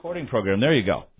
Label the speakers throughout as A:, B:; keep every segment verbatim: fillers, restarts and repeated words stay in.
A: recording program. There you go.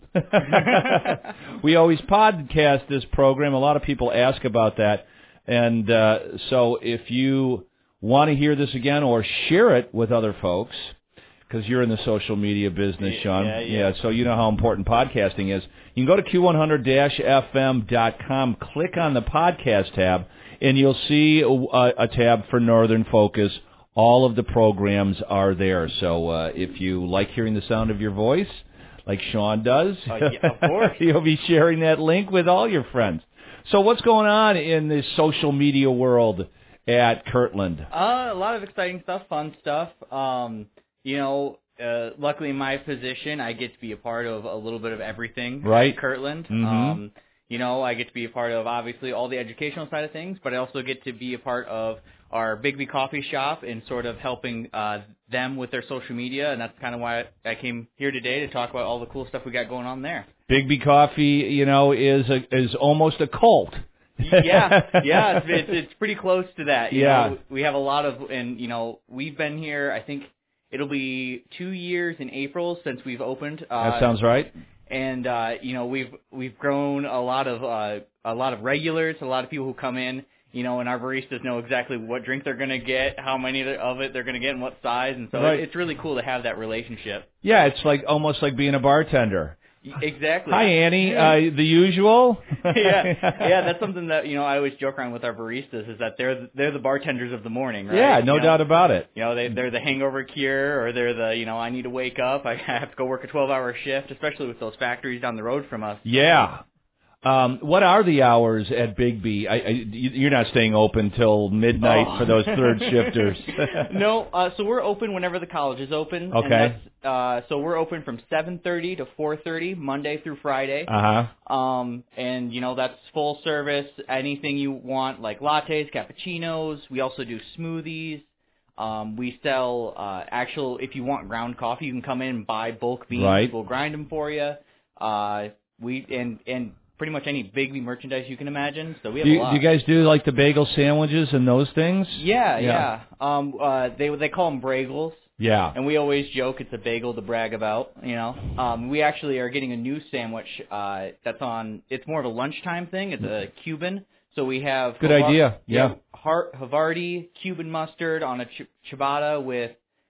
A: We always podcast this program. A lot of people ask about that. And uh, so if you want to hear this again or share it with other folks, because you're in the social media business, Sean.
B: Yeah, yeah.
A: yeah, so you know how important podcasting is. You can go to Q one hundred F M dot com, click on the podcast tab, and you'll see a, a tab for Northern Focus. All of the programs are there. So uh, if you like hearing the sound of your voice, like Sean does,
B: uh, yeah, of course,
A: you'll be sharing that link with all your friends. So what's going on in the social media world at Kirtland?
B: Uh, a lot of exciting stuff, fun stuff. Um, you know, uh, luckily in my position, I get to be a part of a little bit of everything
A: right.
B: at Kirtland.
A: Mm-hmm.
B: Um, you know, I get to be a part of, obviously, all the educational side of things, but I also get to be a part of our Bigby Coffee Shop and sort of helping uh, them with their social media, and that's kind of why I came here today to talk about all the cool stuff we got going on there.
A: Bigby Coffee, you know, is a, is almost a cult.
B: yeah, yeah, it's, it's it's pretty close to that. You
A: yeah,
B: know, we have a lot of, and you know, we've been here. I think it'll be two years in April since we've opened. Uh,
A: that sounds right.
B: And uh, you know, we've we've grown a lot of uh, a lot of regulars, a lot of people who come in. You know, and our baristas know exactly what drink they're going to get, how many of it they're going to get, and what size. And so
A: right.
B: it's really cool to have that relationship.
A: Yeah, it's like almost like being a bartender.
B: Exactly.
A: Hi, Annie. Uh, the usual.
B: yeah, yeah. That's something that you know I always joke around with our baristas is that they're the, they're the bartenders of the morning, right?
A: Yeah, no
B: you know?
A: doubt about it.
B: You know, they they're the hangover cure, or they're the you know I need to wake up, I have to go work a twelve-hour shift, especially with those factories down the road from us.
A: Yeah. Um, what are the hours at Bigby? I, I, you're not staying open till midnight
B: oh.
A: for those third shifters.
B: no, uh, so we're open whenever the college is open.
A: Okay.
B: And that's, uh, so we're open from seven thirty to four thirty, Monday through Friday.
A: Uh huh.
B: Um, and you know that's full service. Anything you want, like lattes, cappuccinos. We also do smoothies. Um, we sell uh, actual. If you want ground coffee, you can come in and buy bulk beans.
A: Right.
B: We'll grind them for you. Uh, we and and. Pretty much any Bigby merchandise you can imagine. So we have
A: do you,
B: a lot.
A: Do you guys do like the bagel sandwiches and those things?
B: Yeah,
A: yeah.
B: yeah. Um, uh, they they call them bagels.
A: Yeah.
B: And we always joke it's a bagel to brag about. You know. Um, we actually are getting a new sandwich. Uh, that's on. It's more of a lunchtime thing. It's a Cuban. So we have.
A: Good
B: Havar-
A: idea. Yeah.
B: yeah. Har- Havarti Cuban mustard on a ch- ciabatta with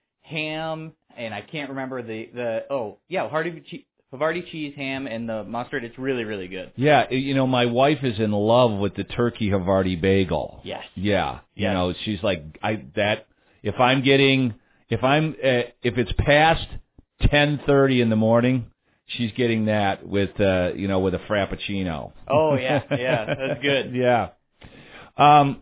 B: ham, and I can't remember the the. Oh yeah, Havarti. Havarti cheese, ham, and the mustard. It's really, really good.
A: Yeah, you know, my wife is in love with the turkey Havarti bagel.
B: Yes.
A: Yeah. You
B: yes.
A: know, she's like, I that if I'm getting if I'm uh, if it's past ten thirty in the morning, she's getting that with uh, you know, with a frappuccino.
B: Oh yeah, yeah, that's good.
A: yeah. Um.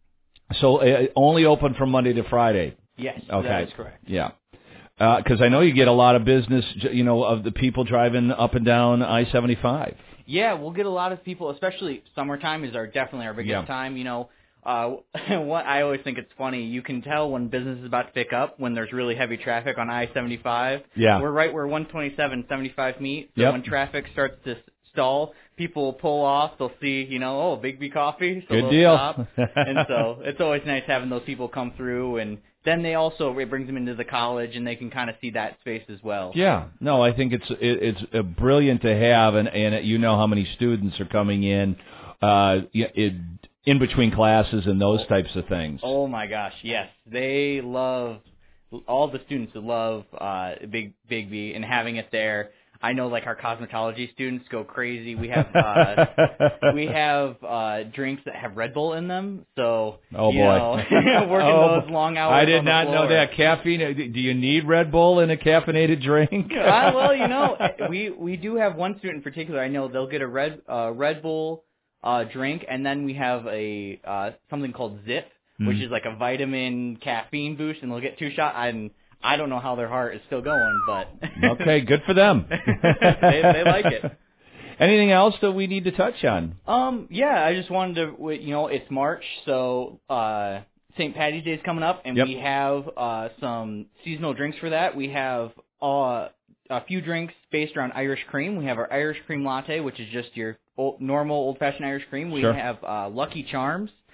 A: So uh, only open from Monday to Friday.
B: Yes.
A: Okay.
B: That is correct.
A: Yeah. Because uh, I know you get a lot of business, you know, of the people driving up and down I seventy-five.
B: Yeah, we'll get a lot of people, especially summertime is our definitely our biggest
A: yeah.
B: time. You know, uh, what I always think it's funny. You can tell when business is about to pick up when there's really heavy traffic on I seventy-five.
A: Yeah,
B: we're right where one twenty-seven, seventy-five meet. So
A: yep.
B: when traffic starts to stall, people will pull off. They'll see, you know, oh, Bigby Coffee. So
A: Good
B: they'll
A: deal.
B: Stop. And so it's always nice having those people come through and. Then they also it brings them into the college, and they can kind of see that space as well.
A: Yeah, no, I think it's it, it's uh, brilliant to have, and and you know how many students are coming in, uh, it, in between classes and those types of things.
B: Oh my gosh, yes, they love all the students love uh, Big Bigby and having it there. I know, like, our cosmetology students go crazy. We have uh, we have uh, drinks that have Red Bull in them. So,
A: oh,
B: you
A: boy.
B: know, working
A: oh,
B: those long hours
A: I did
B: on the
A: not
B: floor.
A: know that. Caffeine, do you need Red Bull in a caffeinated drink?
B: uh, well, you know, we, we do have one student in particular. I know they'll get a Red uh, Red Bull uh, drink, and then we have a uh, something called Zip, mm. which is like a vitamin caffeine boost, and they'll get two shots. And I don't know how their heart is still going, but
A: okay, good for them.
B: they, they like it.
A: Anything else that we need to touch on?
B: Um, yeah, I just wanted to, you know, it's March, so uh, Saint Patty's Day is coming up, and
A: yep.
B: we have uh, some seasonal drinks for that. We have uh, a few drinks based around Irish cream. We have our Irish cream latte, which is just your old, normal old-fashioned Irish cream. We
A: sure.
B: have uh, Lucky Charms,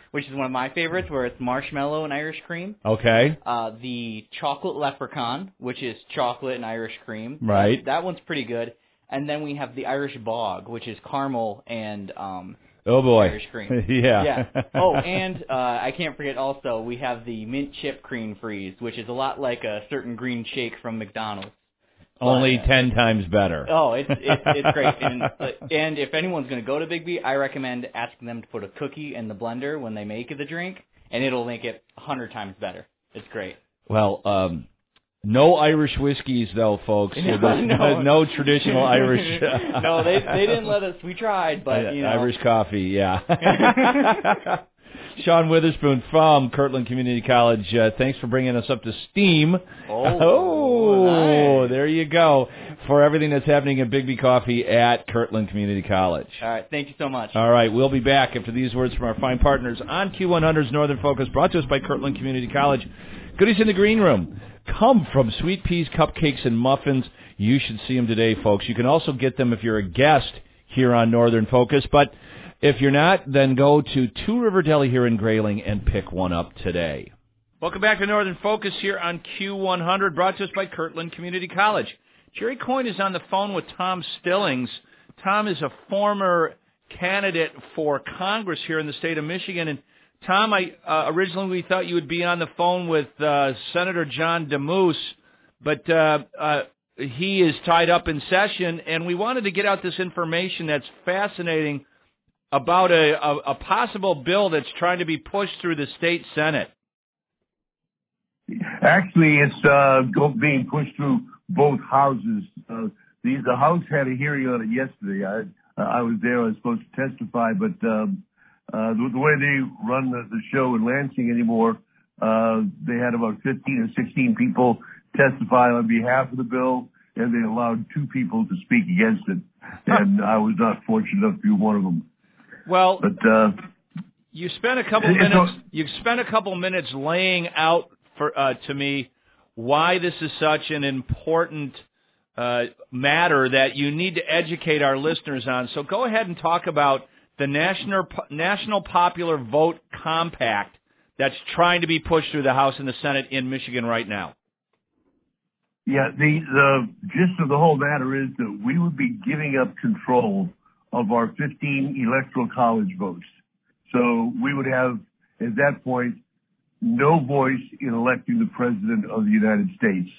B: which is one of my favorites, where it's marshmallow and Irish cream.
A: Okay.
B: Uh, the chocolate leprechaun, which is chocolate and Irish cream.
A: Right.
B: That, that one's pretty good. And then we have the Irish bog, which is caramel and um,
A: oh boy,
B: Irish cream.
A: yeah.
B: Yeah. Oh, and uh, I can't forget also we have the mint chip cream freeze, which is a lot like a certain green shake from McDonald's.
A: Only
B: but, uh,
A: ten times better.
B: Oh, it's it's, it's great. And, and if anyone's going to go to Big B, I recommend asking them to put a cookie in the blender when they make the drink, and it'll make it a hundred times better. It's great.
A: Well, um, no Irish whiskeys though, folks.
B: No,
A: no,
B: no.
A: no traditional Irish.
B: No, they they didn't let us. We tried, but you know,
A: Irish coffee, yeah. Sean Witherspoon from Kirtland Community College. Uh, thanks for bringing us up to steam.
B: Oh,
A: oh
B: nice.
A: There you go. For everything that's happening at Bigby Coffee at Kirtland Community College.
B: All right. Thank you so much.
A: All right. We'll be back after these words from our fine partners on Q one hundred's Northern Focus, brought to us by Kirtland Community College. Goodies in the green room. Come from Sweet Peas, Cupcakes, and Muffins. You should see them today, folks. You can also get them if you're a guest here on Northern Focus, but if you're not, then go to Two River Deli here in Grayling and pick one up today. Welcome back to Northern Focus here on Q one hundred, brought to us by Kirtland Community College. Jerry Coyne is on the phone with Tom Stillings. Tom is a former candidate for Congress here in the state of Michigan. And Tom, I uh, originally we thought you would be on the phone with uh, Senator John DeMoose, but uh, uh, he is tied up in session, and we wanted to get out this information that's fascinating about a, a, a possible bill that's trying to be pushed through the state Senate.
C: Actually, it's uh, go, being pushed through both houses. Uh, the, the House had a hearing on it yesterday. I, I was there. I was supposed to testify, but um, uh, the, the way they run the, the show in Lansing anymore, uh, they had about fifteen or sixteen people testify on behalf of the bill, and they allowed two people to speak against it. And I was not fortunate enough to be one of them.
A: Well,
C: but uh,
A: you spent a couple minutes. You spent a couple minutes laying out for uh, to me why this is such an important uh, matter that you need to educate our listeners on. So go ahead and talk about the National National Popular Vote Compact that's trying to be pushed through the House and the Senate in Michigan right now.
C: Yeah, the the gist of the whole matter is that we would be giving up control of our fifteen electoral college votes. So we would have, at that point, no voice in electing the President of the United States.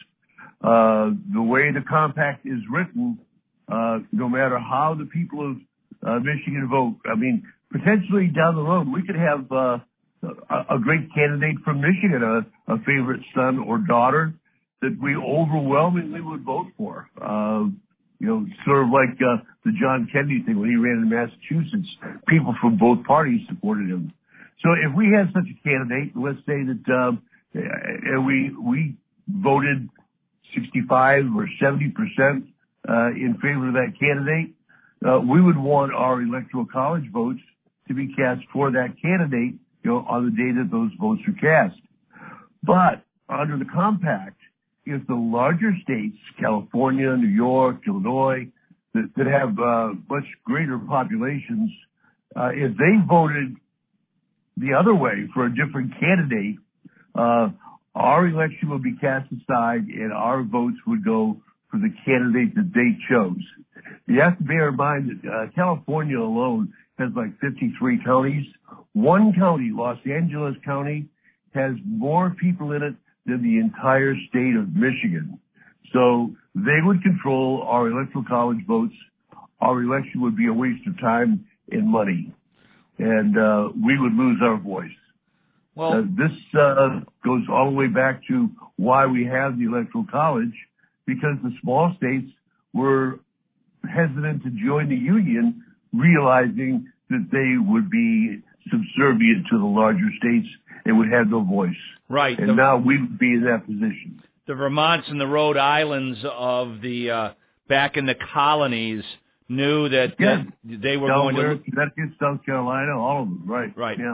C: Uh, the way the compact is written, uh, no matter how the people of uh, Michigan vote, I mean, potentially down the road, we could have uh, a, a great candidate from Michigan, a, a favorite son or daughter that we overwhelmingly would vote for. Uh, You know, sort of like uh, the John Kennedy thing when he ran in Massachusetts. People from both parties supported him. So if we had such a candidate, let's say that um, uh, we we voted sixty-five or seventy percent uh, in favor of that candidate, uh, we would want our electoral college votes to be cast for that candidate, you know, on the day that those votes are cast. But under the compact, if the larger states, California, New York, Illinois, that, that have uh, much greater populations, uh, if they voted the other way for a different candidate, uh, our election would be cast aside and our votes would go for the candidate that they chose. You have to bear in mind that uh, California alone has like fifty-three counties. One county, Los Angeles County, has more people in it than the entire state of Michigan. So they would control our electoral college votes. Our election would be a waste of time and money, and uh, we would lose our voice. Well, uh, this uh, goes all the way back to why we have the electoral college, because the small states were hesitant to join the union, realizing that they would be subservient to the larger states and would have no voice.
A: Right.
C: And
A: the,
C: now we would be in that position.
A: The Vermonts and the Rhode Islands of the uh, back in the colonies knew that,
C: yeah.
A: that they were
C: Delaware,
A: going to
C: Connecticut, South Carolina, all of them. Right.
A: Right.
C: Yeah.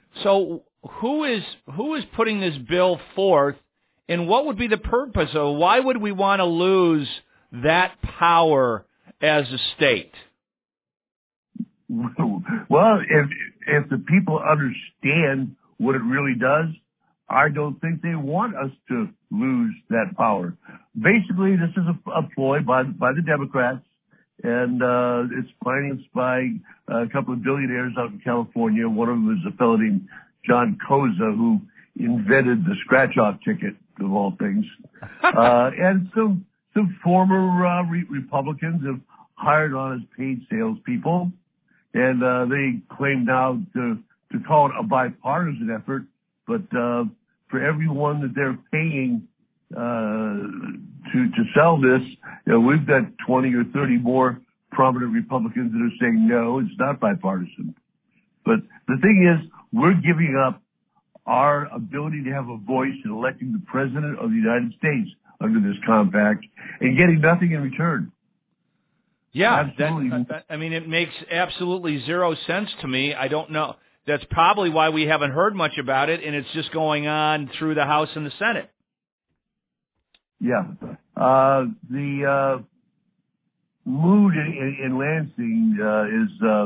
A: So who is who is putting this bill forth, and what would be the purpose of? Why would we want to lose that power as a state?
C: Well, if if the people understand what it really does, I don't think they want us to lose that power. Basically, this is a, a ploy by by the Democrats, and uh, it's financed by a couple of billionaires out in California. One of them is a fellow named John Koza, who invented the scratch-off ticket, of all things. Uh, and some some former uh, re- Republicans have hired on as paid salespeople, and uh, they claim now to, to call it a bipartisan effort, but uh, for everyone that they're paying uh, to to sell this, you know, we've got twenty or thirty more prominent Republicans that are saying, no, it's not bipartisan. But the thing is, we're giving up our ability to have a voice in electing the President of the United States under this compact and getting nothing in return.
A: Yeah, that, that, I mean, it makes absolutely zero sense to me. I don't know. That's probably why we haven't heard much about it, and it's just going on through the House and the Senate.
C: Yeah. Uh, the uh, mood in, in Lansing uh, is uh,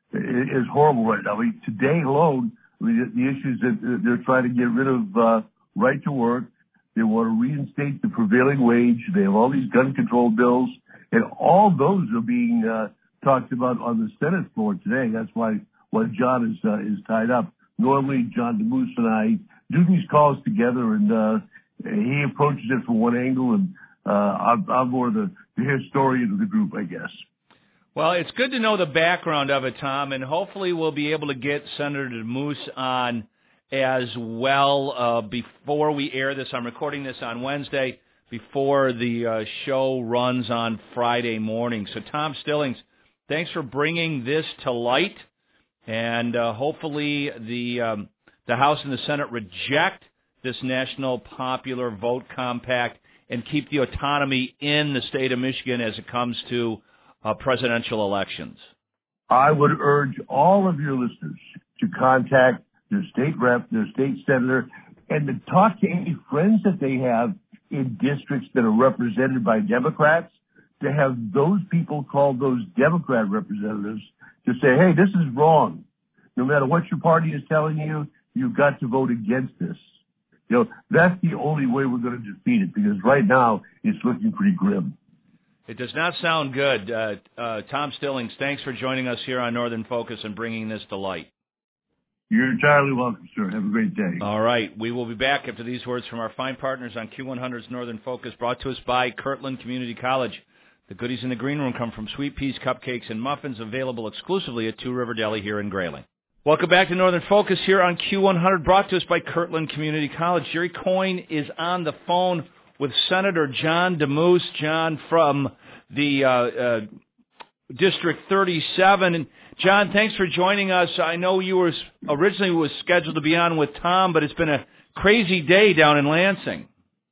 C: is horrible right now. I mean, today alone, I mean, the issues that they're trying to get rid of uh, right to work. They want to reinstate the prevailing wage. They have all these gun control bills, and all those are being uh, talked about on the Senate floor today. That's why why John is uh, is tied up. Normally, John DeMoose and I do these calls together, and uh, he approaches it from one angle, and uh, I'm, I'm more the, the historian of the group, I guess.
A: Well, it's good to know the background of it, Tom, and hopefully we'll be able to get Senator DeMoose on as well uh, before we air this. I'm recording this on Wednesday before the uh, show runs on Friday morning. So, Tom Stillings, thanks for bringing this to light, and uh, hopefully the um, the House and the Senate reject this National Popular Vote Compact and keep the autonomy in the state of Michigan as it comes to uh, presidential elections.
C: I would urge all of your listeners to contact their state rep, their state senator, and to talk to any friends that they have in districts that are represented by Democrats, to have those people call those Democrat representatives to say, hey, this is wrong. No matter what your party is telling you, you've got to vote against this. You know, that's the only way we're going to defeat it, because right now it's looking pretty grim.
A: It does not sound good. Uh, uh, Tom Stillings, thanks for joining us here on Northern Focus and bringing this to light.
C: You're entirely welcome, sir. Have a great day.
A: All right. We will be back after these words from our fine partners on Q one hundred's Northern Focus, brought to us by Kirtland Community College. The goodies in the green room come from sweet peas, cupcakes, and muffins, available exclusively at Two River Deli here in Grayling. Welcome back to Northern Focus here on Q one hundred, brought to us by Kirtland Community College. Jerry Coyne is on the phone with Senator John DeMoose. John, from the uh, uh, District thirty-seven. And John, thanks for joining us. I know you were originally was scheduled to be on with Tom, but it's been a crazy day down in Lansing.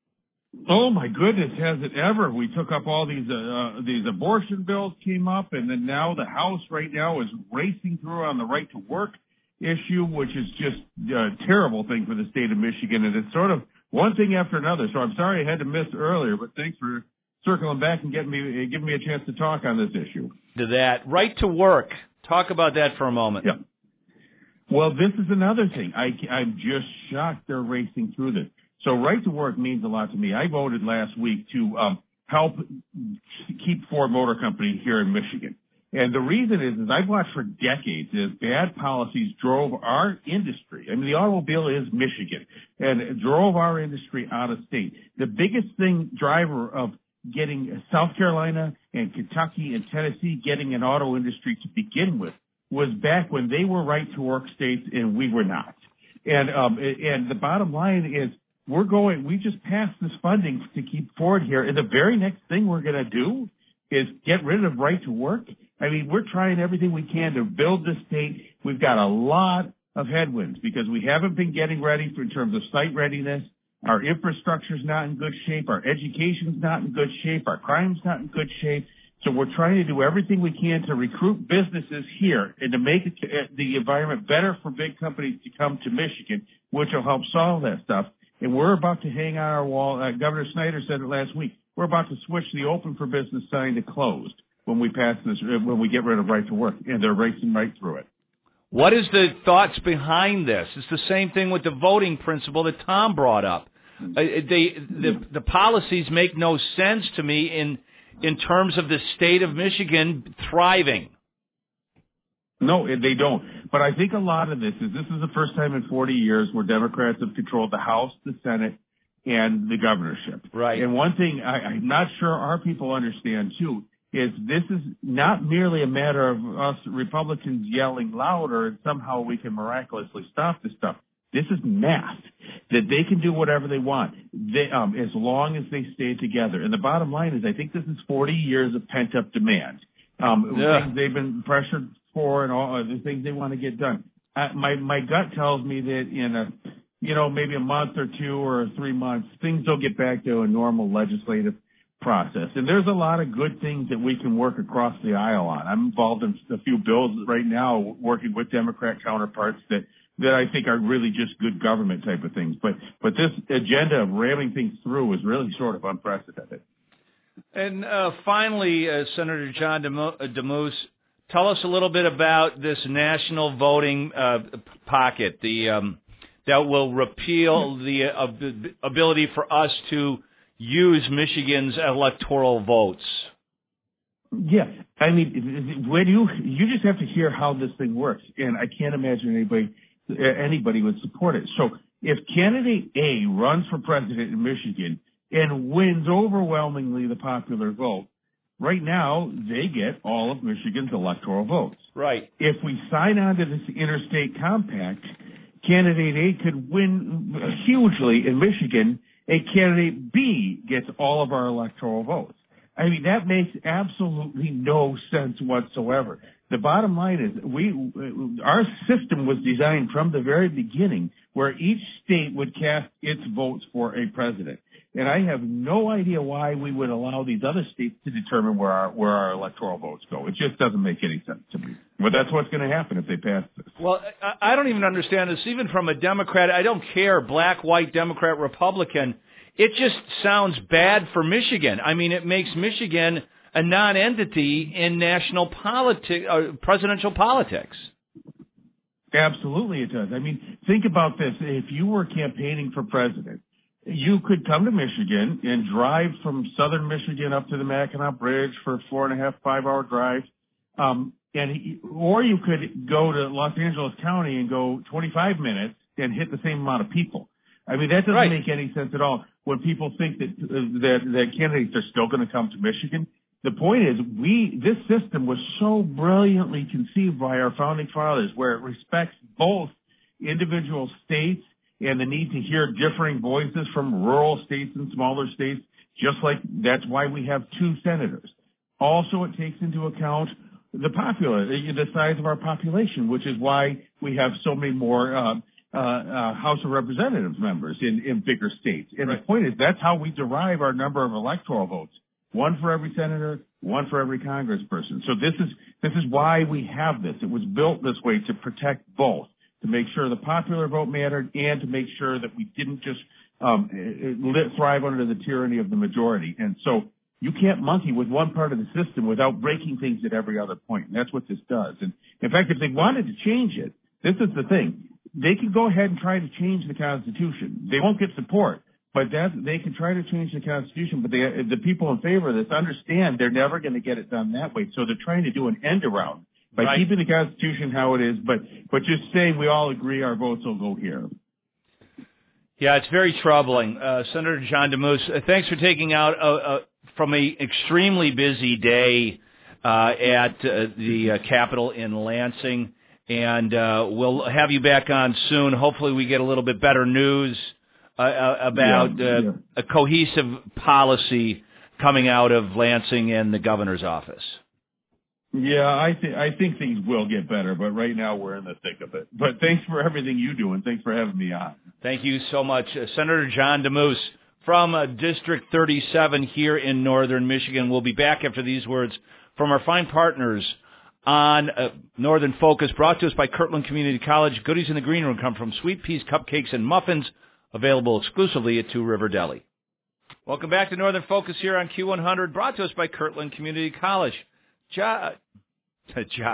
D: Oh my goodness, has it ever? We took up all these uh, uh, these abortion bills came up, and then now the House right now is racing through on the right to work issue, which is just a terrible thing for the state of Michigan. And it's sort of one thing after another. So I'm sorry I had to miss earlier, but thanks for circling back and getting me giving me a chance to talk on this issue.
A: To that right to work. Talk about that for a moment.
D: Yeah. Well, this is another thing. I, I'm just shocked they're racing through this. So right to work means a lot to me. I voted last week to um, help keep Ford Motor Company here in Michigan. And the reason is, is I've watched for decades as bad policies drove our industry. I mean, the automobile is Michigan, and it drove our industry out of state. The biggest thing driver of getting South Carolina and Kentucky and Tennessee getting an auto industry to begin with was back when they were right to work states and we were not. And um, and the bottom line is we're going, we just passed this funding to keep Ford here. And the very next thing we're going to do is get rid of right to work. I mean, we're trying everything we can to build this state. We've got a lot of headwinds because we haven't been getting ready for, in terms of site readiness. Our infrastructure's not in good shape. Our education's not in good shape. Our crime's not in good shape. So we're trying to do everything we can to recruit businesses here and to make it, the environment better for big companies to come to Michigan, which will help solve that stuff. And we're about to hang on our wall. Uh, Governor Snyder said it last week. We're about to switch the open for business sign to closed when we pass this, when we get rid of right to work, and they're racing right through it.
A: What is the thoughts behind this? It's the same thing with the voting principle that Tom brought up. Uh, they, the, the policies make no sense to me in in terms of the state of Michigan thriving.
D: No, they don't. But I think a lot of this is this is the first time in forty years where Democrats have controlled the House, the Senate, and the governorship.
A: Right.
D: And one thing I, I'm not sure our people understand, too, is this is not merely a matter of us Republicans yelling louder and somehow we can miraculously stop this stuff. This is math, that they can do whatever they want they, um, as long as they stay together. And the bottom line is I think this is forty years of pent-up demand. Um,
A: yeah.
D: Things they've been pressured for and all the things they want to get done. Uh, my, my gut tells me that in a, you know, maybe a month or two or three months, things will get back to a normal legislative process. And there's a lot of good things that we can work across the aisle on. I'm involved in a few bills right now working with Democrat counterparts that, that I think are really just good government type of things. But, but this agenda of ramming things through is really sort of unprecedented.
A: And uh, finally, uh, Senator John Damoose, tell us a little bit about this national voting uh, pocket, the um, that will repeal the uh, ability for us to use Michigan's electoral votes.
D: Yeah, I mean, when you you just have to hear how this thing works, and I can't imagine anybody anybody would support it. So if candidate A runs for president in Michigan and wins overwhelmingly the popular vote, right now they get all of Michigan's electoral votes.
A: Right.
D: If we sign on to this interstate compact, candidate A could win hugely in Michigan, and candidate B gets all of our electoral votes. I mean, that makes absolutely no sense whatsoever. The bottom line is we, our system was designed from the very beginning where each state would cast its votes for a president. And I have no idea why we would allow these other states to determine where our, where our electoral votes go. It just doesn't make any sense to me. But that's what's going to happen if they pass this.
A: Well, I don't even understand this. Even from a Democrat, I don't care, black, white, Democrat, Republican. It just sounds bad for Michigan. I mean, it makes Michigan a non-entity in national politics, uh, presidential politics.
D: Absolutely it does. I mean, think about this. If you were campaigning for president, you could come to Michigan and drive from southern Michigan up to the Mackinac Bridge for a four and a half, five hour drive. Um, and, or you could go to Los Angeles County and go twenty-five minutes and hit the same amount of people. I mean, that doesn't
A: right.
D: make any sense at all. When people think that, uh, that, that candidates are still going to come to Michigan, the point is we, this system was so brilliantly conceived by our founding fathers where it respects both individual states and the need to hear differing voices from rural states and smaller states, just like that's why we have two senators. Also, it takes into account the popular, the size of our population, which is why we have so many more uh, uh, uh, House of Representatives members in, in bigger states. And right. the point is that's how we derive our number of electoral votes. One for every senator, one for every congressperson. So this is this is why we have this. It was built this way to protect both, to make sure the popular vote mattered and to make sure that we didn't just um, live, thrive under the tyranny of the majority. And so you can't monkey with one part of the system without breaking things at every other point. And that's what this does. And in fact, if they wanted to change it, this is the thing. They can go ahead and try to change the Constitution. They won't get support. But that, they can try to change the Constitution, but they, the people in favor of this understand they're never going to get it done that way. So they're trying to do an end around by right. keeping the Constitution how it is, but, but just saying we all agree our votes will go here.
A: Yeah, it's very troubling. Uh, Senator John Damoose, uh, thanks for taking out uh, uh, from an extremely busy day uh, at uh, the uh, Capitol in Lansing, and uh, we'll have you back on soon. Hopefully we get a little bit better news Uh, about
D: yeah,
A: uh,
D: yeah.
A: a cohesive policy coming out of Lansing and the governor's office.
D: Yeah, I, th- I think things will get better, but right now we're in the thick of it. But thanks for everything you do, and thanks for having me on.
A: Thank you so much. Uh, Senator John Damoose from uh, District thirty-seven here in northern Michigan. We'll be back after these words from our fine partners on uh, Northern Focus, brought to us by Kirtland Community College. Goodies in the green room come from sweet peas, cupcakes, and muffins, available exclusively at Two River Deli. Welcome back to Northern Focus here on Q one hundred, brought to us by Kirtland Community College. Jo- Josh,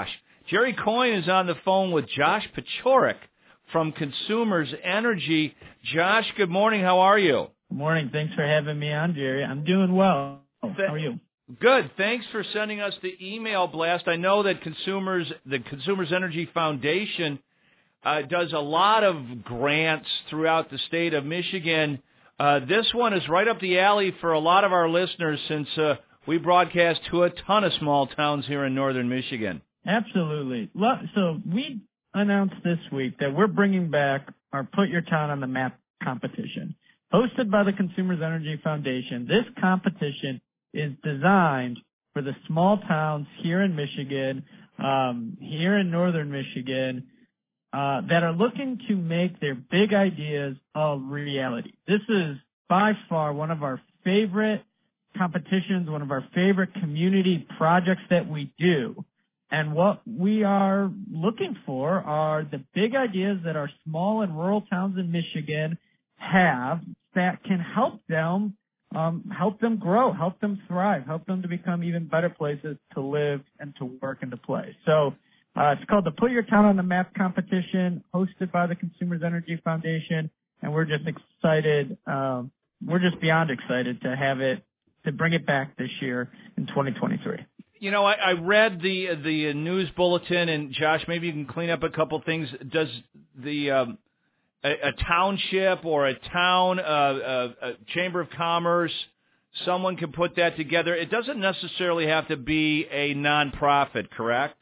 A: Jerry Coyne is on the phone with Josh Paciorek from Consumers Energy. Josh, good morning. How are you?
E: Good morning. Thanks for having me on, Jerry. I'm doing well. How are you?
A: Good. Thanks for sending us the email blast. I know that Consumers, the Consumers Energy Foundation uh, does a lot of grants throughout the state of Michigan. Uh, this one is right up the alley for a lot of our listeners since uh, we broadcast to a ton of small towns here in northern Michigan.
E: Absolutely. So we announced this week that we're bringing back our Put Your Town on the Map competition. Hosted by the Consumers Energy Foundation, this competition is designed for the small towns here in Michigan, um, here in northern Michigan, uh, that are looking to make their big ideas a reality. This is by far one of our favorite competitions, one of our favorite community projects that we do. And what we are looking for are the big ideas that our small and rural towns in Michigan have that can help them, um, help them grow, help them thrive, help them to become even better places to live and to work and to play. So uh, it's called the Put Your Town on the Map competition, hosted by the Consumers Energy Foundation, and we're just excited. Um, we're just beyond excited to have it, to bring it back this year in twenty twenty-three.
A: You know, I, I read the the news bulletin, and Josh, maybe you can clean up a couple things. Does the um, a, a township or a town, uh, a, a chamber of commerce, someone can put that together? It doesn't necessarily have to be a nonprofit, correct?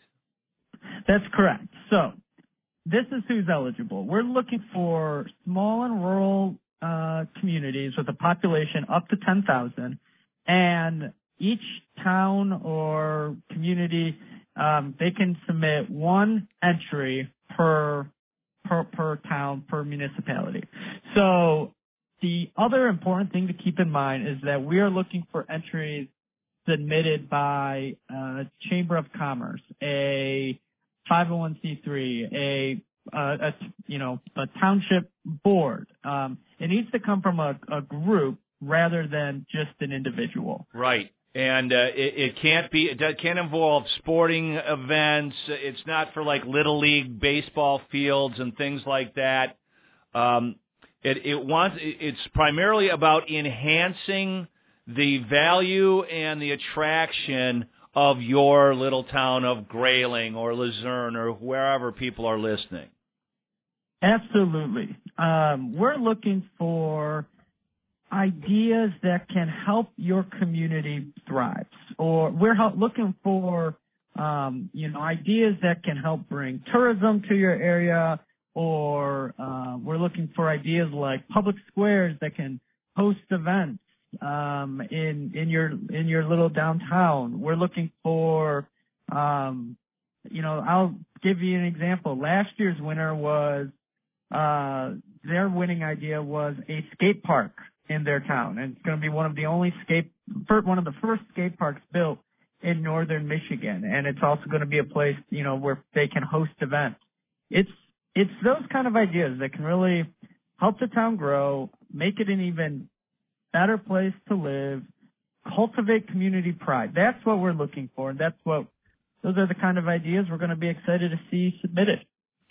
E: That's correct. So this is who's eligible. We're looking for small and rural uh, communities with a population up to ten thousand, and each town or community, um, they can submit one entry per, per per town, per municipality. So the other important thing to keep in mind is that we are looking for entries submitted by a Chamber of Commerce, a five oh one c three, a, a, a you know a township board. Um, it needs to come from a, a group rather than just an individual.
A: Right. And uh, it, it can't be, it can't involve sporting events. It's not for like Little League baseball fields and things like that. Um, it, it wants, it's primarily about enhancing the value and the attraction of your little town of Grayling or Luzerne or wherever people are listening.
E: Absolutely. Um, we're looking for ideas that can help your community thrive, or we're help, looking for, um, you know, ideas that can help bring tourism to your area, or uh, we're looking for ideas like public squares that can host events um, in in your in your little downtown. We're looking for, um, you know, I'll give you an example. Last year's winner was uh, their winning idea was a skate park in their town, and it's going to be one of the only skate, one of the first skate parks built in northern Michigan, and it's also going to be a place, you know, where they can host events. It's it's those kind of ideas that can really help the town grow, make it an even better place to live, cultivate community pride. That's what we're looking for, and that's what those are the kind of ideas we're going to be excited to see submitted.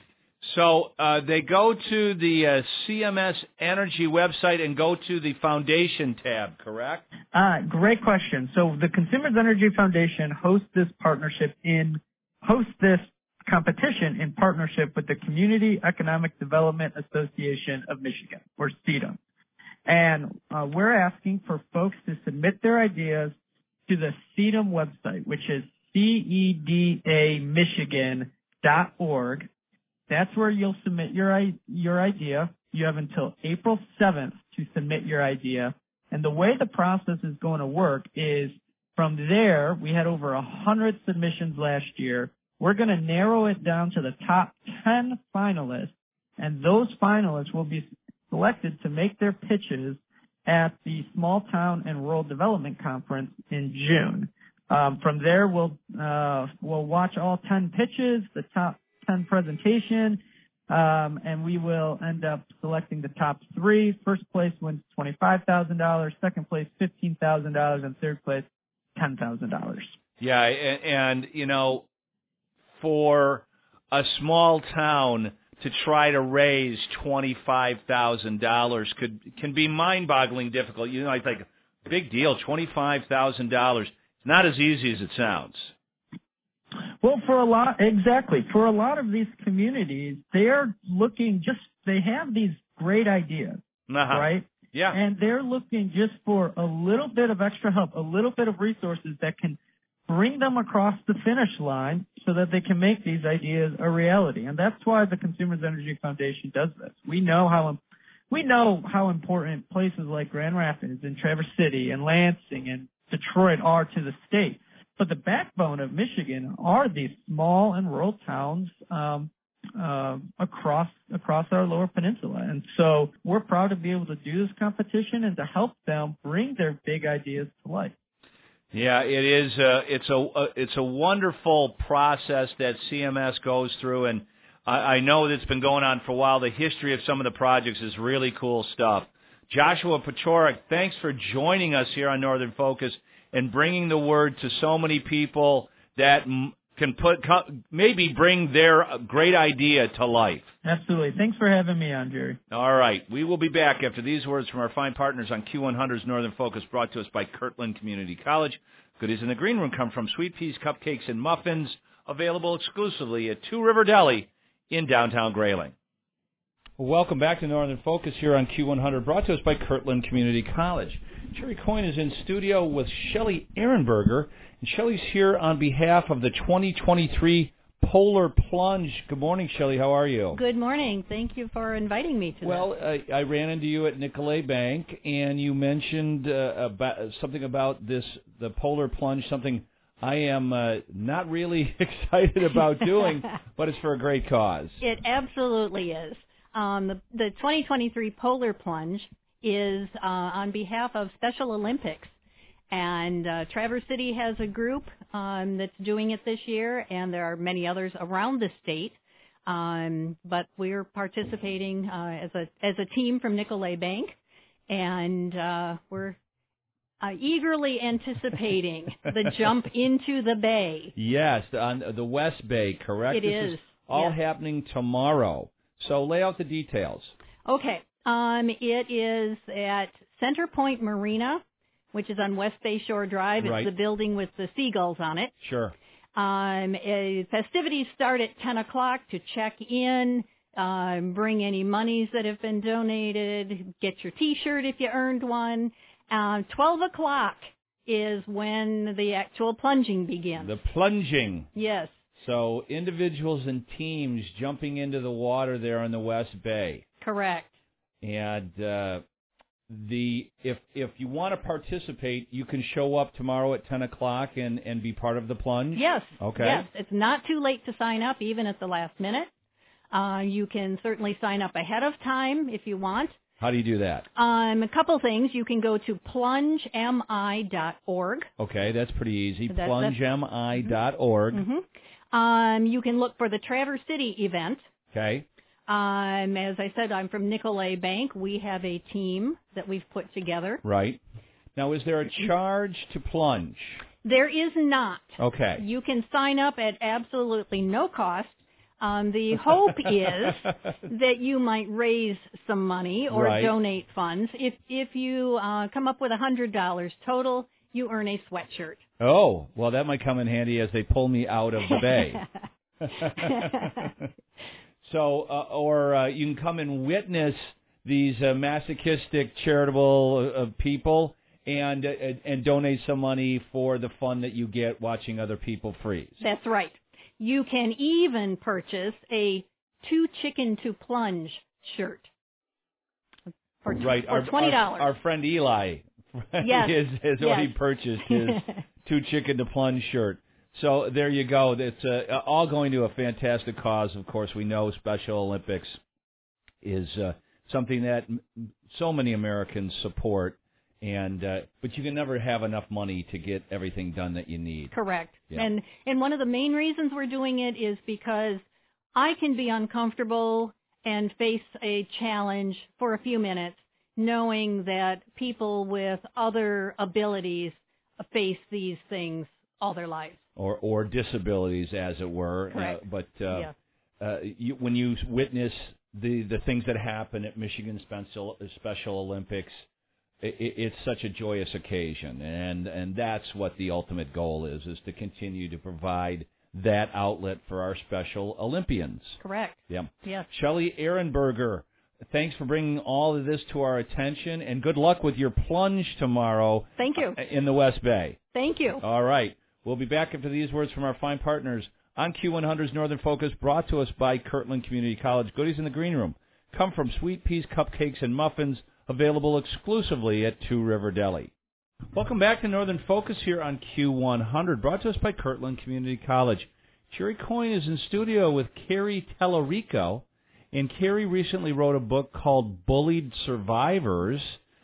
A: So uh, they go to the uh, C M S Energy website and go to the Foundation tab, correct?
E: Uh, great question. So the Consumers Energy Foundation hosts this partnership in hosts this competition in partnership with the Community Economic Development Association of Michigan, or CEDA. And uh, we're asking for folks to submit their ideas to the CEDA website, which is C E D A Michigan dot org. That's where you'll submit your your idea. You have until April seventh to submit your idea. And the way the process is going to work is from there, we had over one hundred submissions last year. We're going to narrow it down to the top ten finalists, and those finalists will be selected to make their pitches at the Small Town and Rural Development Conference in June. Um, from there, we'll uh, we'll watch all ten pitches, the top ten presentation, um, and we will end up selecting the top three. First place wins twenty-five thousand dollars, second place fifteen thousand dollars, and third place ten thousand dollars.
A: Yeah, and, and, you know, for a small town to try to raise twenty-five thousand dollars could can be mind-boggling difficult. You know, I think, big deal, twenty-five thousand dollars. It's not as easy as it sounds.
E: Well, for a lot, exactly. For a lot of these communities, they're looking just, they have these great ideas,
A: uh-huh.
E: right?
A: Yeah.
E: And they're looking just for a little bit of extra help, a little bit of resources that can bring them across the finish line so that they can make these ideas a reality. And that's why the Consumers Energy Foundation does this. We know how we know how important places like Grand Rapids and Traverse City and Lansing and Detroit are to the state. But the backbone of Michigan are these small and rural towns um, uh, across across our Lower Peninsula. And so we're proud to be able to do this competition and to help them bring their big ideas to life.
A: Yeah, it is. Uh, it's a uh, it's a wonderful process that C M S goes through, and I, I know that's been going on for a while. The history of some of the projects is really cool stuff. Joshua Paciorek, thanks for joining us here on Northern Focus and bringing the word to so many people that m- can put maybe bring their great idea to life.
E: Absolutely. Thanks for having me on, Jerry.
A: All right. We will be back after these words from our fine partners on Q one hundred's Northern Focus, brought to us by Kirtland Community College. Goodies in the green room come from sweet peas, cupcakes, and muffins, available exclusively at Two River Deli in downtown Grayling. Welcome back to Northern Focus here on Q one hundred, brought to us by Kirtland Community College. Jerry Coyne is in studio with Shelley Ehrenberger, and Shelley's here on behalf of the twenty twenty-three Polar Plunge. Good morning, Shelley. How are you?
F: Good morning. Thank you for inviting me to
A: well,
F: this.
A: Well, I, I ran into you at Nicolet Bank, and you mentioned uh, about something about this, the Polar Plunge, something I am uh, not really excited about doing, but it's for a great cause.
F: It absolutely is. Um, the, the twenty twenty-three Polar Plunge is uh, on behalf of Special Olympics. And uh, Traverse City has a group um, that's doing it this year, and there are many others around the state. Um, but we're participating uh, as a as a team from Nicolet Bank, and uh, we're uh, eagerly anticipating the jump into the bay.
A: Yes, on the West Bay, correct?
F: It
A: this
F: is.
A: is all
F: yes.
A: happening tomorrow. So lay out the details.
F: Okay. Um, it is at Center Point Marina, which is on West Bay Shore Drive. It's
A: right.
F: the building with the seagulls on it.
A: Sure.
F: Um, uh, festivities start at ten o'clock to check in, um, bring any monies that have been donated, get your T-shirt if you earned one. Um, twelve o'clock is when the actual plunging begins.
A: The plunging.
F: Yes.
A: So individuals and teams jumping into the water there on the West Bay.
F: Correct.
A: And uh, the if if you want to participate, you can show up tomorrow at ten o'clock and, and be part of the plunge?
F: Yes.
A: Okay.
F: Yes. It's not too late to sign up, even at the last minute. Uh, you can certainly sign up ahead of time if you want.
A: How do you do that?
F: Um, a couple things. You can go to plunge m i dot org.
A: Okay, that's pretty easy.
F: That,
A: plunge m i dot org.
F: Mm-hmm. Um, you can look for the Traverse City event.
A: Okay.
F: Um, as I said, I'm from Nicolet Bank. We have a team that we've put together.
A: Right. Now, is there a charge to plunge?
F: There is not.
A: Okay.
F: You can sign up at absolutely no cost. Um, the hope is that you might raise some money or
A: right.
F: donate funds. If if you uh, come up with one hundred dollars total, you earn a sweatshirt.
A: Oh, well, that might come in handy as they pull me out of the bay. So, uh, or uh, you can come and witness these uh, masochistic charitable uh, people and uh, and donate some money for the fun that you get watching other people freeze.
F: That's right. You can even purchase a two chicken to plunge shirt for,
A: right.
F: for
A: our,
F: twenty dollars.
A: Our, our friend Eli
F: yes.
A: has, has
F: yes.
A: already purchased his two chicken to plunge shirt. So there you go. It's uh, all going to a fantastic cause. Of course, we know Special Olympics is uh, something that m- so many Americans support. And uh, but you can never have enough money to get everything done that you need.
F: Correct.
A: Yeah.
F: And and one of the main reasons we're doing it is because I can be uncomfortable and face a challenge for a few minutes, knowing that people with other abilities face these things all their lives.
A: or or disabilities, as it were.
F: Correct.
A: Uh, but uh,
F: Yeah.
A: uh, you, when you witness the, the things that happen at Michigan Special, Special Olympics, it, it's such a joyous occasion, and and that's what the ultimate goal is: is to continue to provide that outlet for our Special Olympians.
F: Correct.
A: Yeah.
F: Yes.
A: Shelley Ehrenberger, thanks for bringing all of this to our attention, and good luck with your plunge tomorrow.
F: Thank you.
A: In the West Bay.
F: Thank you.
A: All right. We'll be back after these words from our fine partners on Q one hundred's Northern Focus, brought to us by Kirtland Community College. Goodies in the green room come from Sweet Peas Cupcakes and Muffins, available exclusively at Two River Deli. Welcome back to Northern Focus here on Q one hundred, brought to us by Kirtland Community College. Jerry Coyne is in studio with Carrie Tellerico, and Carrie recently wrote a book called Bullied Survivors.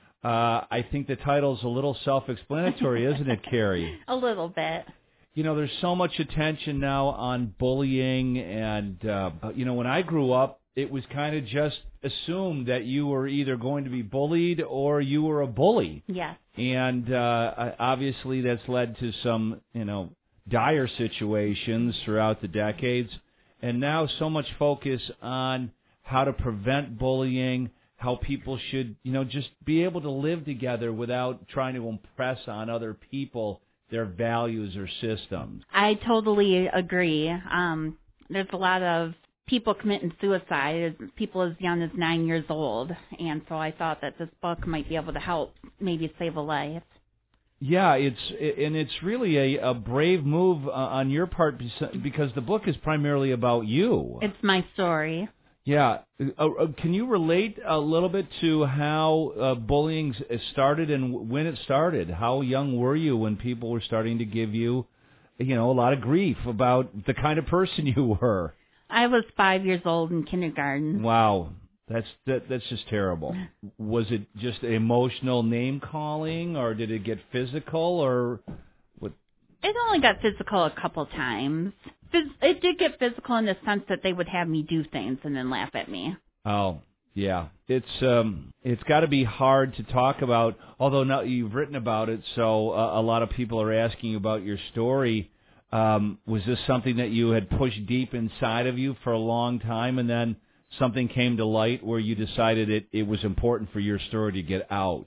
A: Uh, I think the title's a little self-explanatory, isn't it, Carrie?
F: A little bit.
A: You know, there's so much attention now on bullying, and, uh, you know, when I grew up, it was kind of just assumed that you were either going to be bullied or you were a bully.
F: Yes.
A: And uh, obviously that's led to some, you know, dire situations throughout the decades. And now so much focus on how to prevent bullying, how people should, you know, just be able to live together without trying to impress on other people their values or systems.
G: I totally agree. Um, there's a lot of people committing suicide, people as young as nine years old, and so I thought that this book might be able to help maybe save a life.
A: Yeah, it's and it's really a, a brave move uh, on your part, because the book is primarily about you.
G: It's my story.
A: Yeah. Uh, uh, can you relate a little bit to how uh, bullying started and when it started? How young were you when people were starting to give you, you know, a lot of grief about the kind of person you were?
G: I was five years old in kindergarten.
A: Wow. That's that, that's just terrible. Was it just emotional name calling, or did it get physical, or what?
G: It only got physical a couple times. It did get physical in the sense that they would have me do things and then laugh at me.
A: Oh, yeah. It's um, it's got to be hard to talk about. Although now you've written about it, so uh, a lot of people are asking you about your story. Um, was this something that you had pushed deep inside of you for a long time, and then something came to light where you decided it, it was important for your story to get out?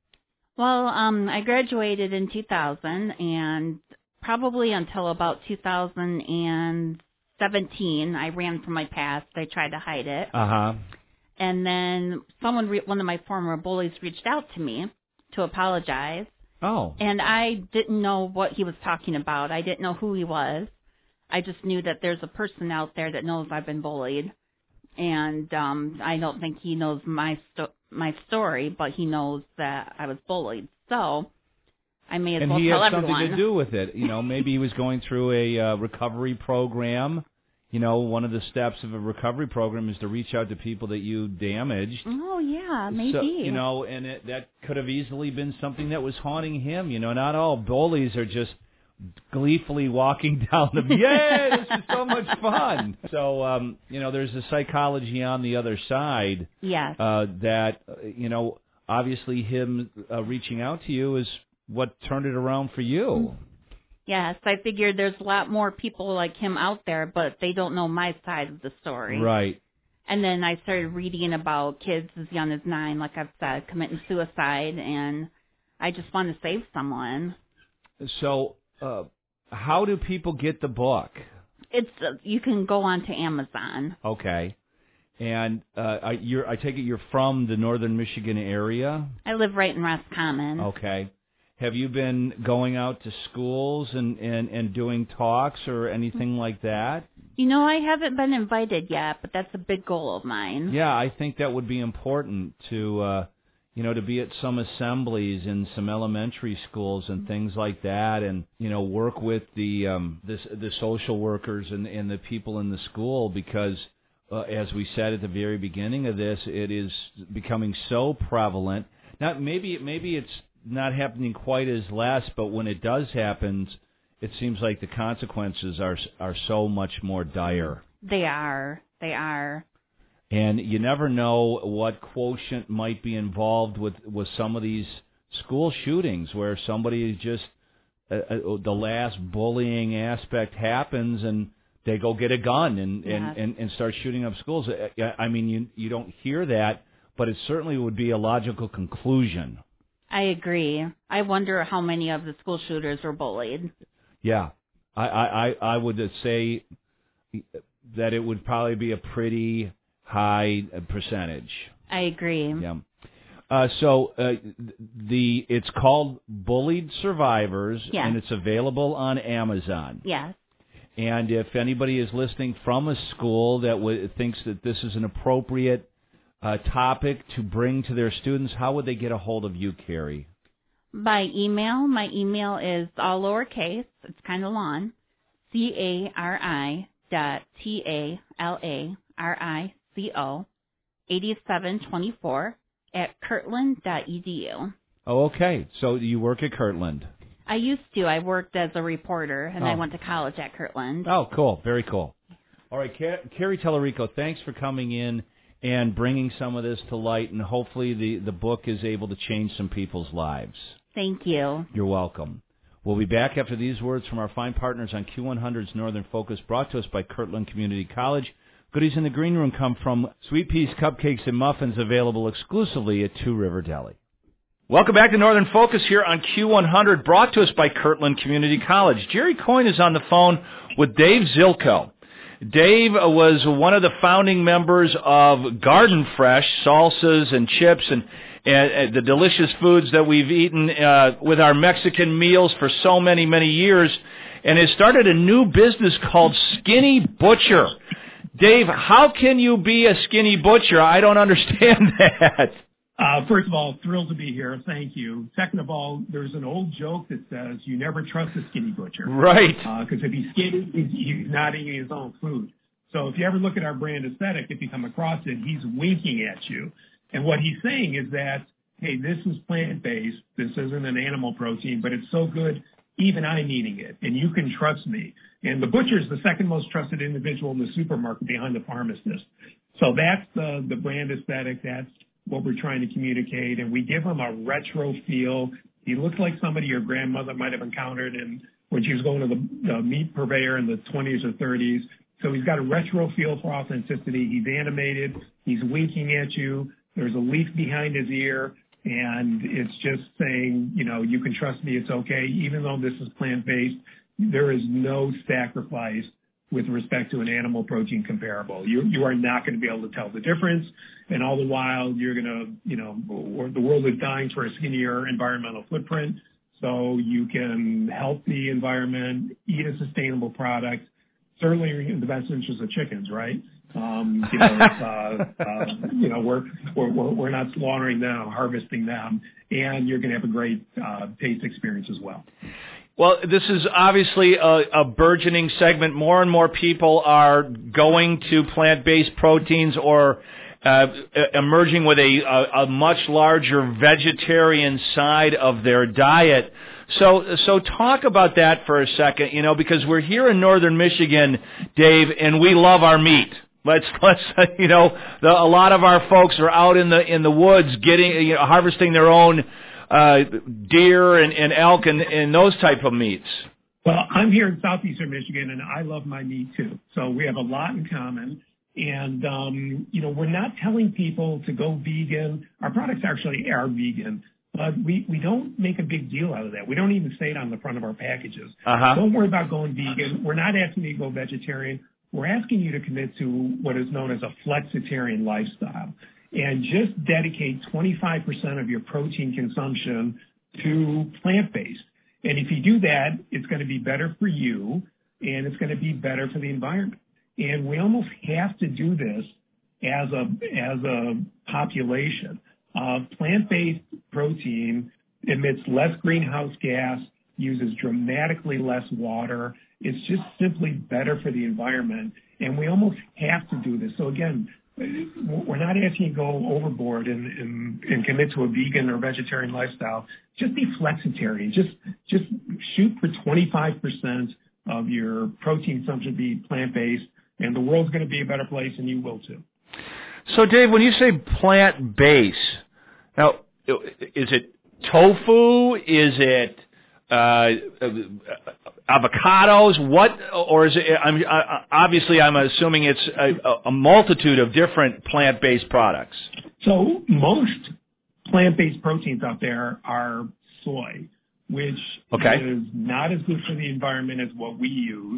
G: Well, um, I graduated in two thousand, and probably until about two thousand seventeen, I ran from my past. I tried to hide it.
A: Uh-huh.
G: And then someone, re- one of my former bullies reached out to me to apologize.
A: Oh.
G: And I didn't know what he was talking about. I didn't know who he was. I just knew that there's a person out there that knows I've been bullied. And um, I don't think he knows my sto- my story, but he knows that I was bullied. So I may as
A: and
G: well
A: he
G: tell
A: had
G: everyone.
A: something to do with it. You know, maybe he was going through a uh, recovery program. You know, one of the steps of a recovery program is to reach out to people that you damaged.
G: Oh, yeah, maybe.
A: So, you know, and it, that could have easily been something that was haunting him. You know, not all bullies are just gleefully walking down the, yay, this is so much fun. So, um, you know, there's a psychology on the other side.
G: Yes.
A: Uh, that, uh, you know, obviously him uh, reaching out to you is what turned it around for you.
G: Yes, I figured there's a lot more people like him out there, but they don't know my side of the story.
A: Right.
G: And then I started reading about kids as young as nine, like I've said, committing suicide, and I just want to save someone.
A: So, uh, how do people get the book?
G: It's uh, you can go on to Amazon.
A: Okay. And uh, I, you're, I take it you're from the northern Michigan area?
G: I live right in Roscommon.
A: Okay. Have you been going out to schools and, and, and doing talks or anything like that?
G: You know, I haven't been invited yet, but that's a big goal of mine.
A: Yeah, I think that would be important to, uh, you know, to be at some assemblies in some elementary schools and things like that, and, you know, work with the um, the, the social workers and, and the people in the school, because, uh, as we said at the very beginning of this, it is becoming so prevalent. Now, maybe maybe it's not happening quite as less, but when it does happen, it seems like the consequences are are so much more dire.
G: They are. They are.
A: And you never know what quotient might be involved with, with some of these school shootings, where somebody is just uh, the last bullying aspect happens and they go get a gun and,
G: yes.
A: and, and, and start shooting up schools. I mean, you you don't hear that, but it certainly would be a logical conclusion.
G: I agree. I wonder how many of the school shooters were bullied.
A: Yeah, I, I, I would say that it would probably be a pretty high percentage.
G: I agree.
A: Yeah. Uh, so uh, the it's called Bullied Survivors,
G: yes.
A: and it's available on Amazon.
G: Yes.
A: And if anybody is listening from a school that w- thinks that this is an appropriate uh, topic to bring to their students, how would they get a hold of you, Carrie?
G: By email. My email is all lowercase. It's kind of long. C A R I dot T A L A R I C O eighty-seven twenty-four at kirtland dot e d u.
A: Oh, okay. So you work at Kirtland.
G: I used to. I worked as a reporter, and
A: oh.
G: I went to college at Kirtland.
A: Oh, cool. Very cool. All right, Car- Carrie Tellerico, thanks for coming in and bringing some of this to light, and hopefully the, the book is able to change some people's lives.
G: Thank you.
A: You're welcome. We'll be back after these words from our fine partners on Q one hundred's Northern Focus, brought to us by Kirtland Community College. Goodies in the green room come from Sweet Peas Cupcakes and Muffins, available exclusively at Two River Deli. Welcome back to Northern Focus here on Q one hundred, brought to us by Kirtland Community College. Jerry Coyne is on the phone with Dave Zilko. Dave was one of the founding members of Garden Fresh, salsas and chips and, and, and the delicious foods that we've eaten uh, with our Mexican meals for so many, many years, and has started a new business called Skinny Butcher. Dave, how can you be a skinny butcher? I don't understand that.
H: Uh, first of all, thrilled to be here. Thank you. Second of all, there's an old joke that says you never trust a skinny butcher.
A: Right.
H: Because uh, if he's skinny, he's, he's not eating his own food. So if you ever look at our brand aesthetic, if you come across it, he's winking at you. And what he's saying is that, hey, this is plant-based. This isn't an animal protein, but it's so good, even I'm eating it, and you can trust me. And the butcher is the second most trusted individual in the supermarket behind the pharmacist. So that's the, the brand aesthetic. That's what we're trying to communicate, and we give him a retro feel. He looks like somebody your grandmother might have encountered in, when she was going to the, the meat purveyor in the twenties or thirties. So he's got a retro feel for authenticity. He's animated. He's winking at you. There's a leaf behind his ear, and it's just saying, you know, you can trust me. It's okay. Even though this is plant-based, there is no sacrifice with respect to an animal protein comparable. You you are not going to be able to tell the difference, and all the while you're going to, you know, or the world is dying for a skinnier environmental footprint, so you can help the environment, eat a sustainable product, certainly in the best interest of chickens, right? Um, you know, uh, uh, you know, we're, we're we're not slaughtering them, harvesting them, and you're going to have a great uh, taste experience as well.
A: Well, this is obviously a, a burgeoning segment. More and more people are going to plant-based proteins or uh, emerging with a, a, a much larger vegetarian side of their diet. So, so talk about that for a second, you know, because we're here in northern Michigan, Dave, and we love our meat. Let's let's you know, the, a lot of our folks are out in the in the woods getting, you know, harvesting their own Uh, deer and, and elk and, and those type of meats.
H: Well, I'm here in southeastern Michigan, and I love my meat too. So we have a lot in common. And, um, you know, we're not telling people to go vegan. Our products actually are vegan, but we, we don't make a big deal out of that. We don't even say it on the front of our packages.
A: Uh-huh.
H: Don't worry about going vegan. We're not asking you to go vegetarian. We're asking you to commit to what is known as a flexitarian lifestyle, and just dedicate twenty-five percent of your protein consumption to plant-based. And if you do that, it's going to be better for you, and it's going to be better for the environment. And we almost have to do this as a as a population. Uh, plant-based protein emits less greenhouse gas, uses dramatically less water. It's just simply better for the environment, and we almost have to do this. So again, we're not asking you to go overboard and, and, and commit to a vegan or vegetarian lifestyle. Just be flexitarian. Just just shoot for twenty-five percent of your protein consumption be plant-based, and the world's going to be a better place, and you will too.
A: So, Dave, when you say plant-based, now, is it tofu? Is it uh, avocados? What, or is it? I'm uh, obviously I'm assuming it's a, a multitude of different plant-based products.
H: So most plant-based proteins out there are soy, which
A: okay.
H: is not as good for the environment as what we use.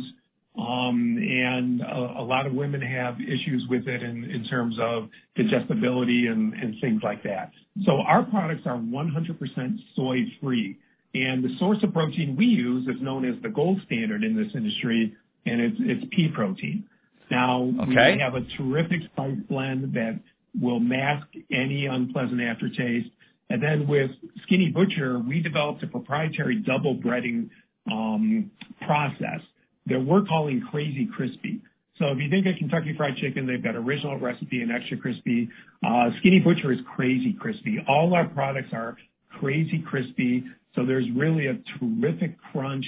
H: Um, and a, a lot of women have issues with it in, in terms of digestibility and, and things like that. So our products are one hundred percent soy-free. And the source of protein we use is known as the gold standard in this industry, and it's, it's pea protein. Now,
A: okay.
H: we have a terrific spice blend that will mask any unpleasant aftertaste. And then with Skinny Butcher, we developed a proprietary double breading um, process that we're calling Crazy Crispy. So if you think of Kentucky Fried Chicken, they've got original recipe and extra crispy. Uh, Skinny Butcher is Crazy Crispy. All our products are Crazy Crispy. So there's really a terrific crunch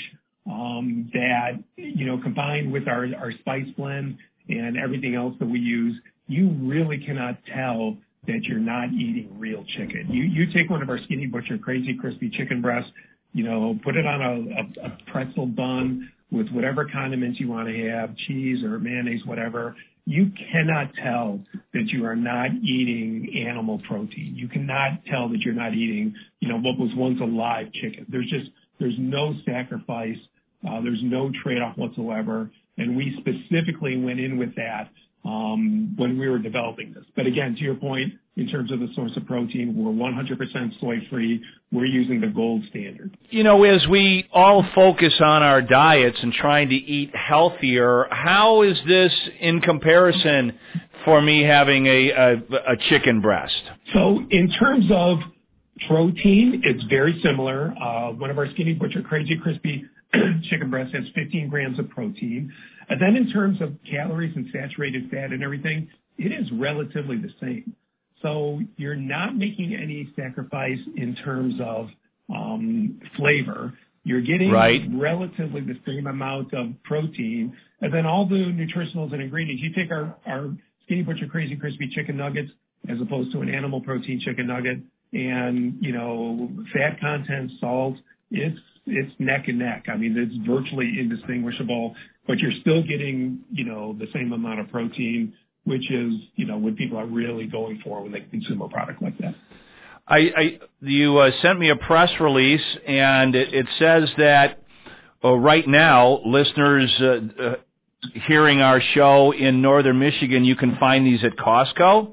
H: um, that, you know, combined with our, our spice blend and everything else that we use, you really cannot tell that you're not eating real chicken. You you take one of our Skinny Butcher Crazy Crispy chicken breasts, you know, put it on a, a, a pretzel bun with whatever condiments you want to have, cheese or mayonnaise, whatever. You cannot tell that you are not eating animal protein. You cannot tell that you're not eating, you know, what was once a live chicken. There's just, there's no sacrifice. Uh, there's no trade-off whatsoever. And we specifically went in with that um, when we were developing this. But again, to your point, in terms of the source of protein, we're one hundred percent soy-free. We're using the gold standard.
A: You know, as we all focus on our diets and trying to eat healthier, how is this in comparison for me having a, a, a chicken breast?
H: So in terms of protein, it's very similar. Uh, one of our Skinny Butcher Crazy Crispy chicken breasts has fifteen grams of protein. And then in terms of calories and saturated fat and everything, it is relatively the same. So you're not making any sacrifice in terms of um, flavor. You're getting
A: right.
H: relatively the same amount of protein. And then all the nutritionals and ingredients. You take our, our Skinny Butcher Crazy Crispy chicken nuggets as opposed to an animal protein chicken nugget. And, you know, fat content, salt, it's it's neck and neck. I mean, it's virtually indistinguishable, but you're still getting, you know, the same amount of protein, which is, you know, what people are really going for when they consume a product like that.
A: I, I you uh, sent me a press release, and it, it says that uh, right now, listeners uh, uh, hearing our show in northern Michigan, you can find these at Costco,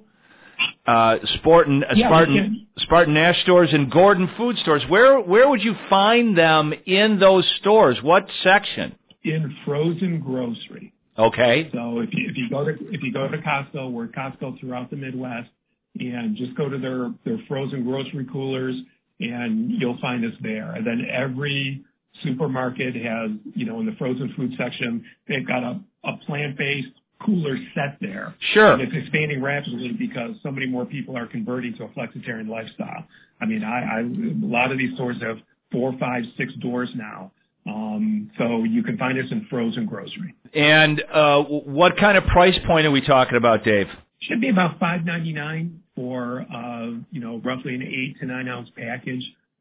A: uh, Spartan, uh,
H: yeah,
A: Spartan, Spartan Nash stores, and Gordon Food Stores. Where where would you find them in those stores? What section?
H: In frozen grocery.
A: Okay.
H: So if you if you go to if you go to Costco, we're Costco throughout the Midwest, and just go to their their frozen grocery coolers, and you'll find us there. And then every supermarket has, you know, in the frozen food section, they've got a, a plant-based cooler set there.
A: Sure.
H: And it's expanding rapidly because so many more people are converting to a flexitarian lifestyle. I mean, I, I a lot of these stores have four, five, six doors now. Um, so you can find us in frozen grocery.
A: And uh, what kind of price point are we talking about, Dave?
H: Should be about five ninety-nine for, uh, you know, roughly an eight to nine ounce package.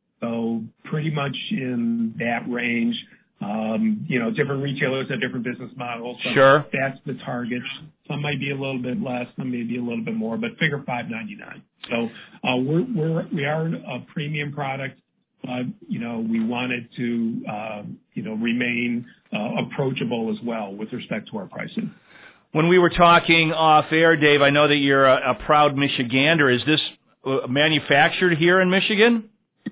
H: So pretty much in that range. Um, you know, different retailers have different business models. So
A: sure.
H: That's the target. Some might be a little bit less, some may be a little bit more, but figure five ninety-nine. So uh, we're, we're, we are a premium product. But, you know, we wanted to, uh, you know, remain uh, approachable as well with respect to our pricing.
A: When we were talking off air, Dave, I know that you're a, a proud Michigander. Is this uh, manufactured here in Michigan?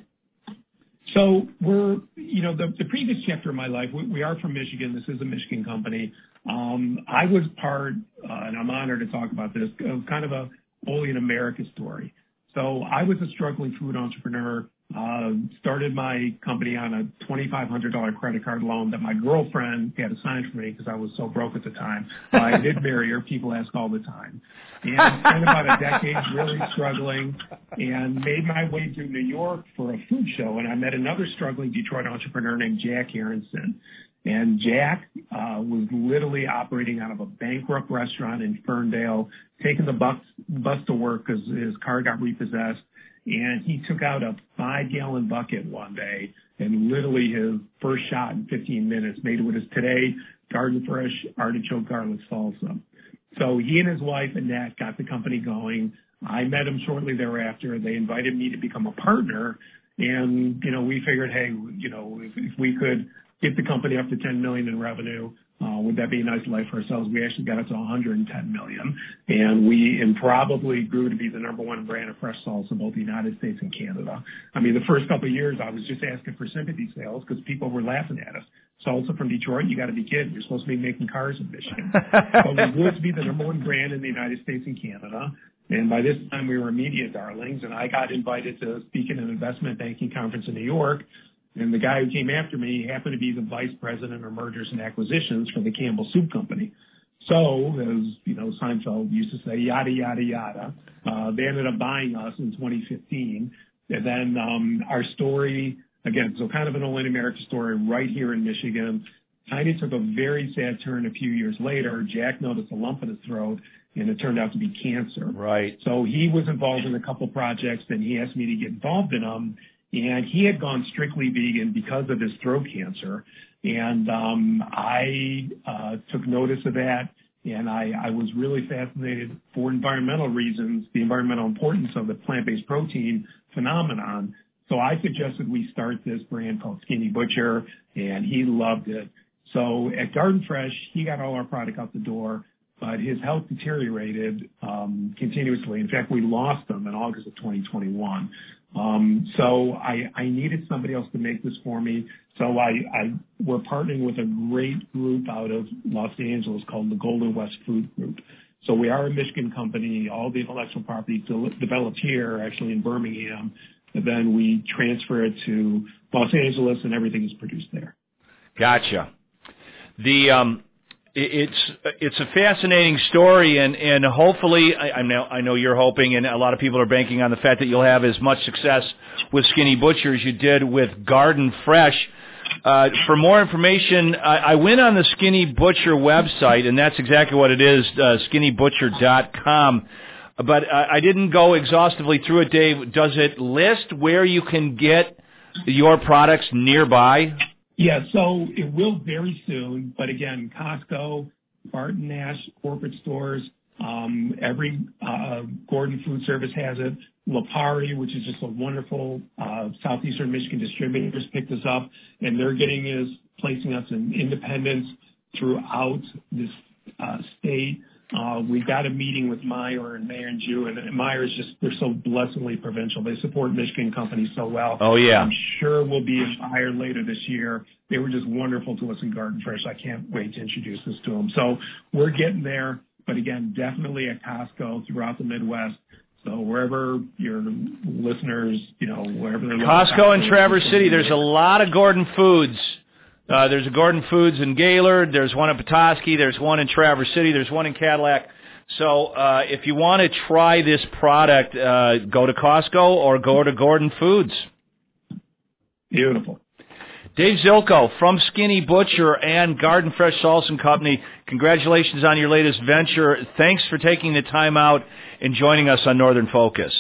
H: So we're, you know, the, the previous chapter of my life, we, we are from Michigan. This is a Michigan company. Um, I was part, uh, and I'm honored to talk about this, of kind of a only in America story. So I was a struggling food entrepreneur. Uh, started my company on a twenty-five hundred dollars credit card loan that my girlfriend had to sign for me because I was so broke at the time. I did marry her. People ask all the time. And I spent about a decade really struggling and made my way to New York for a food show. And I met another struggling Detroit entrepreneur named Jack Aronson. And Jack uh, was literally operating out of a bankrupt restaurant in Ferndale, taking the bus, bus to work because his car got repossessed. And he took out a five-gallon bucket one day and literally his first shot in fifteen minutes made what is today Garden Fresh Artichoke Garlic Salsa. So he and his wife, Annette, got the company going. I met him shortly thereafter. They invited me to become a partner. And, you know, we figured, hey, you know, if, if we could get the company up to ten million dollars in revenue, uh, would that be a nice life for ourselves? We actually got it to one hundred ten million dollars. And we and probably grew to be the number one brand of fresh salsa in both the United States and Canada. I mean, the first couple of years, I was just asking for sympathy sales because people were laughing at us. Salsa from Detroit, you got to be kidding. You're supposed to be making cars in Michigan. But we grew to be the number one brand in the United States and Canada. And by this time, we were media darlings, and I got invited to speak at an investment banking conference in New York. And the guy who came after me happened to be the vice president of mergers and acquisitions for the Campbell Soup Company. So, as you know, Seinfeld used to say, yada, yada, yada. Uh, they ended up buying us in twenty fifteen. And then um, our story, again, so kind of an Old America story right here in Michigan, kind of took a very sad turn a few years later. Jack noticed a lump in his throat, and it turned out to be cancer.
A: Right.
H: So he was involved in a couple projects, and he asked me to get involved in them. And he had gone strictly vegan because of his throat cancer. And um, I uh, took notice of that, and I, I was really fascinated for environmental reasons, the environmental importance of the plant-based protein phenomenon. So I suggested we start this brand called Skinny Butcher, and he loved it. So at Garden Fresh, he got all our product out the door, but his health deteriorated um, continuously. In fact, we lost him in August of twenty twenty-one. Um, so I, I needed somebody else to make this for me. So I, I we're partnering with a great group out of Los Angeles called the Golden West Food Group. So we are a Michigan company. All the intellectual property de- developed here, actually in Birmingham. And then we transfer it to Los Angeles, and everything is produced there.
A: Gotcha. The um, it's it's a fascinating story, and and hopefully, I, I know I know you're hoping, and a lot of people are banking on the fact that you'll have as much success with Skinny Butcher as you did with Garden Fresh. Uh, for more information, I, I went on the Skinny Butcher website, and that's exactly what it is, uh, skinny butcher dot com. But uh, I didn't go exhaustively through it, Dave. Does it list where you can get your products nearby?
H: Yeah, so it will very soon. But again, Costco, Barton Nash corporate stores, um, every uh, Gordon Food Service has it. Lipari, which is just a wonderful uh, southeastern Michigan distributor, just picked us up, and they're getting us, placing us in independence throughout this uh, state. Uh, we got a meeting with Meijer and Mayer and Jew, and Meijer is just, they're so blessedly provincial. They support Michigan companies so well.
A: Oh, yeah.
H: I'm sure we'll be in Meijer later this year. They were just wonderful to us in Garden Fresh. I can't wait to introduce this to them. So we're getting there, but again, definitely at Costco throughout the Midwest. So wherever your listeners, you know, wherever they're
A: Costco, Costco in Traverse City, there's a lot of Gordon Foods. Uh, there's a Gordon Foods in Gaylord. There's one in Petoskey. There's one in Traverse City. There's one in Cadillac. So uh, if you want to try this product, uh, go to Costco or go to Gordon Foods.
H: Beautiful.
A: Dave Zilko from Skinny Butcher and Garden Fresh Salsa Company, congratulations on your latest venture. Thanks for taking the time out and joining us on Northern Focus.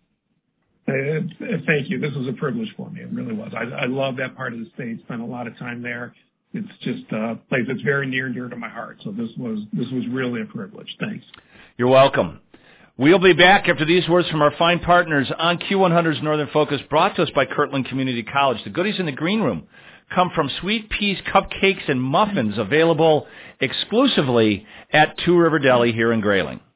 H: Uh, thank you. This was a privilege for me. It really was. I, I love that part of the state. Spent a lot of time there. It's just a place that's very near and dear to my heart. So this was this was really a privilege. Thanks.
A: You're welcome. We'll be back after these words from our fine partners on Q one hundred's Northern Focus, brought to us by Kirtland Community College. The goodies in the green room come from Sweet Peas cupcakes and muffins, available exclusively at Two River Deli here in Grayling.